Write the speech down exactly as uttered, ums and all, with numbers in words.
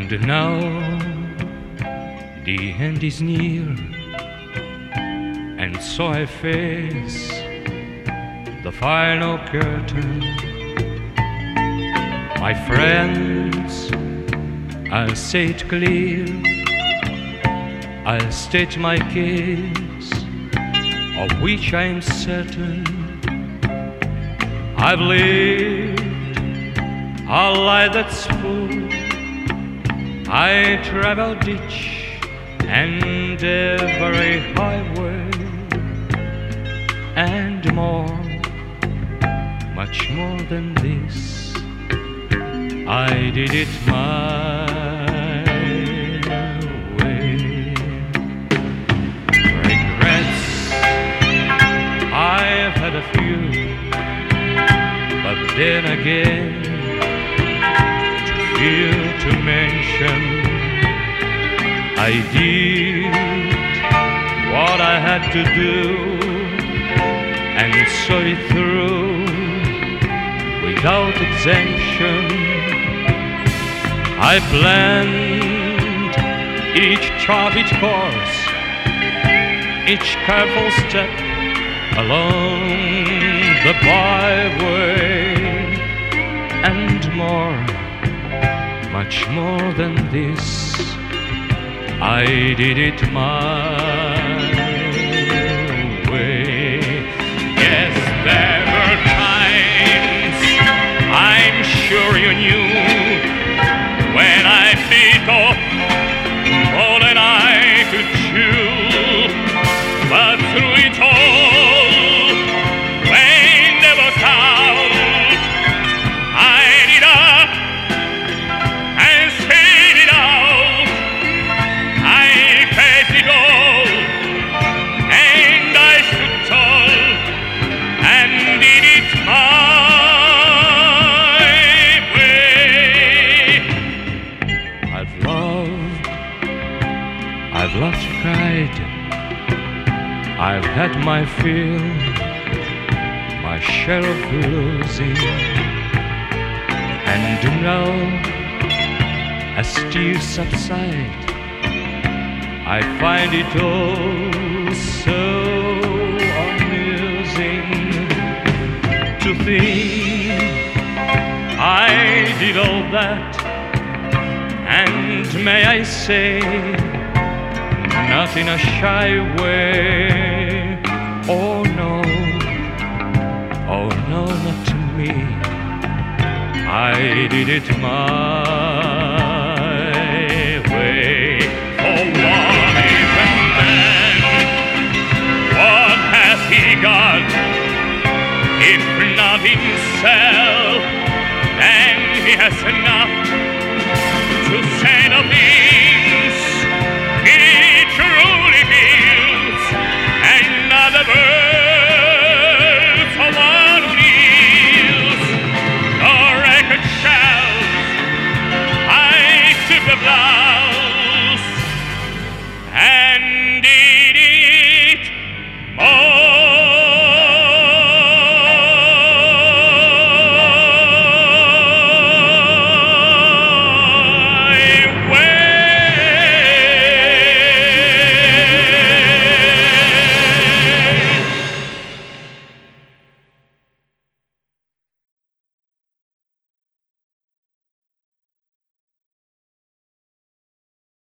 And now the end is near, and so I face the final curtain. My friends, I'll say it clear, I'll state my case, of which I'm certain. I've lived a life that's full. I traveled each and every highway, and more, much more than this, I did it my way. Regrets, I've had a few, but then again, too few to mention. I did what I had to do, and saw it through without exemption. I planned each charted course, each careful step along the byway, and more, much more than this, I did it my way. Yes, there were times, I'm sure you knew, when I bit off more than I could chew. But through it all, when there was doubt, I did up and stayed it out. I faced it all, and I stood tall and did it my way. I've loved, I've laughed, cried, I've had my fill, my share of losing, and now, as tears subside, I find it all so amusing to think I did all that, and may I say, not in a shy way. Oh no, oh no, not to me. I did it my way. Oh, what even then? What has he got, if not himself? And he has